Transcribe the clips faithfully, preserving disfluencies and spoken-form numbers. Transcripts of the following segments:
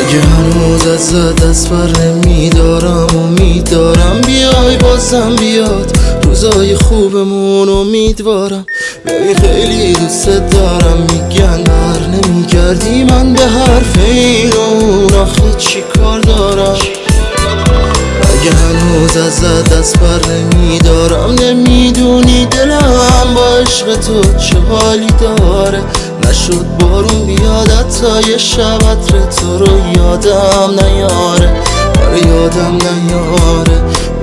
اگه هنوز ازت دست بر نمیدارم امیدوارم بیای بازم بیاد روزای خوبمون امیدوارم. ببین خیلی دوست دارم میگن بر نمیگردی من به حرف اینون آخه چی کار دارم. اگه هنوز ازت دست بر نمیدارم نمیدونی دلم با عشق تو چه حالی داره. نشد بارون بیاد حتی یه شب عطر تو رو یادم نیاره. آره یادم نیاره.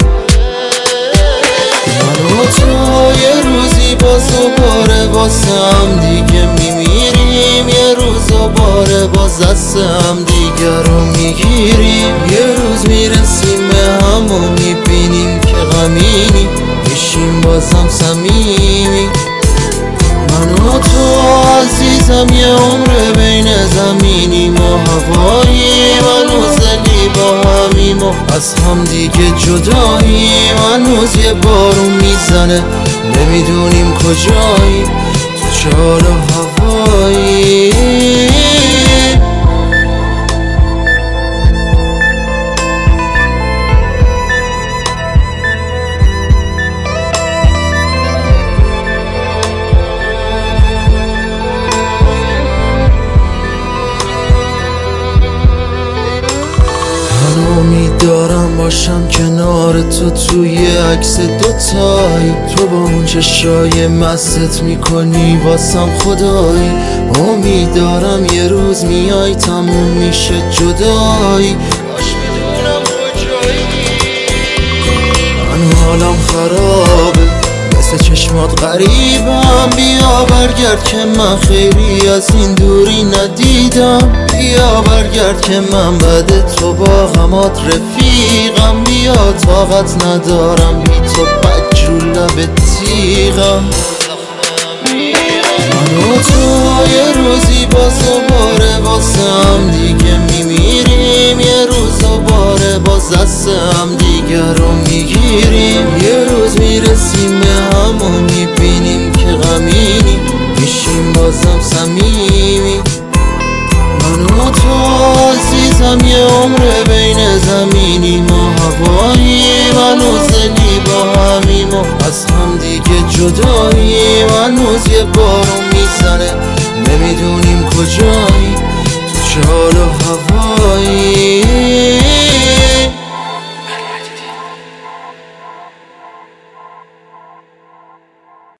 من و تو یه روزی باز و باره واسم دیگه میمیریم. یه روز و باره باز دستم دیگه رو میگیریم. یه روز میرسیم به هم و میبینیم که غمینیم میشیم بازم صمیمی. من و تو عزیزم یه عمر بین زمینیم و هواییم. هنوز دلی با همیم و از هم دیگه جداییم. هنوز یه بارون میزنه نمیدونیم کجاییم تو چه حال و هواییم. امید دارم باشم کنار تو توی عکس دوتایی. تو با اون چشای مست میکنی واسم خدایی. امید دارم یه روز میای تموم میشه جدایی. کاش بدونم کجایی. من حالم خرابه مثل چشمات غریبم. بیا برگرد که من خیلی از این دوری ندیدم. بیا برگرد که من بعد تو با غمات رفیقم. بیا طاقت ندارم بی تو بجرو لب تیغم. من و تو یه روزی باز و باره واسم دیگه میمیریم. یه روز و باره باز دستم دیگه رو میگیریم. یه روز میرسیم به هم و میبینیم که غمینیم میشیم بازم صمیمی. من و تو عزیزم یه عمر بین زمینیم و هواییم. هنوز دلی با همیم و از هم دیگه جداییم. هنوز یه بارون میزنه نمیدونیم کجاییم تو چه حال و هواییم.